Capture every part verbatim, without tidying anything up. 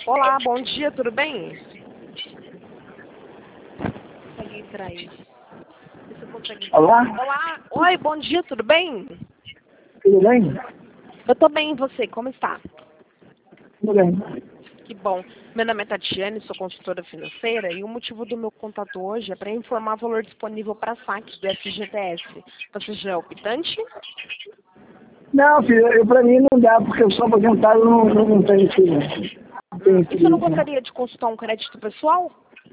Olá, bom dia, tudo bem? Consegue entrar aí. Você consegue entrar? Olá, Olá, oi, bom dia, tudo bem? tudo bem? Eu tô bem, e você, como está? Tudo bem. Que bom. Meu nome é Tatiane, sou consultora financeira e o motivo do meu contato hoje é para informar o valor disponível para saque do F G T S. Você já é optante? Não, filho, eu, pra mim não dá, porque eu sou aposentado, não, não, não tenho filho. Não tenho Hum, você não filho, né? gostaria de consultar um crédito pessoal?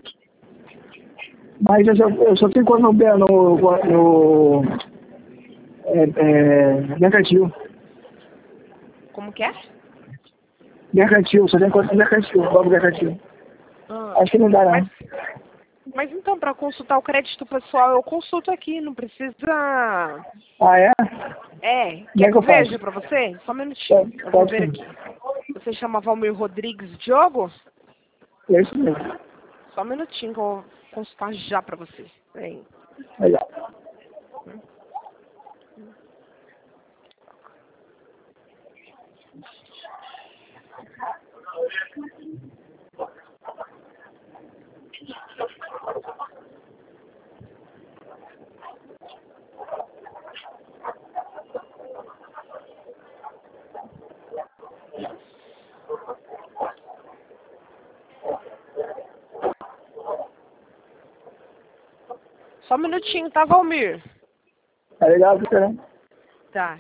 Mas eu só, eu só tenho conta no, no, no é, é, mercantil. Como que é? Mercantil, só tenho conta no mercantil, logo mercantil. Ah, Acho que não dá, mas, não. mas então, para consultar o crédito pessoal, eu consulto aqui, não precisa... Ah, é? É, Como quer é que que eu eu faço? veja para você? Só um minutinho, eu vou Pode ver sim. aqui. Você chama Valmir Rodrigues Diogo? É isso mesmo. Só um minutinho que eu vou consultar já pra você. Peraí. Legal. Só um minutinho, tá, Valmir? Tá legal, né? Tá.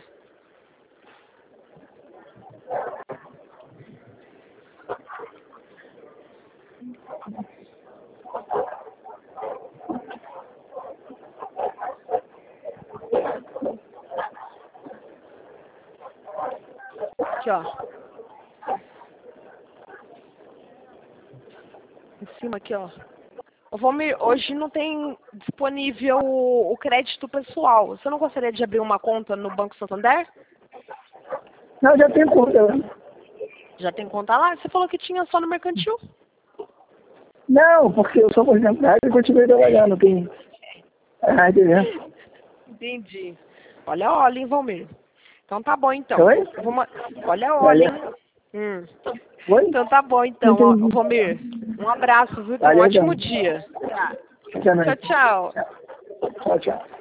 Aqui, ó. Em cima aqui, ó. Ô, Valmir, hoje não tem disponível o, o crédito pessoal. Você não gostaria de abrir uma conta no Banco Santander? Não, já tenho conta, né? Já tem conta lá? Você falou que tinha só no mercantil. Não, porque eu sou aposentado e continuei trabalhando, tem... Ah, entendeu? Entendi. Olha, olha, hein, Valmir. Então tá bom, então. Oi? Eu vou ma- Olha, olha, Valeu. hein. Hum. Oi? Então tá bom, Não então, ó, entendi. Valmir. Um abraço, viu? Tenha um Valeu, ótimo então. dia. Tá. Até mais. Tchau, tchau. Tchau, tchau.